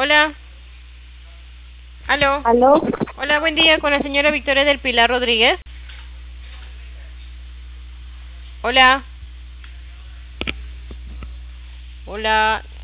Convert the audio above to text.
Hola. Aló. ¿Aló? Hola, buen día con la señora Victoria del Pilar Rodríguez. Hola. Hola.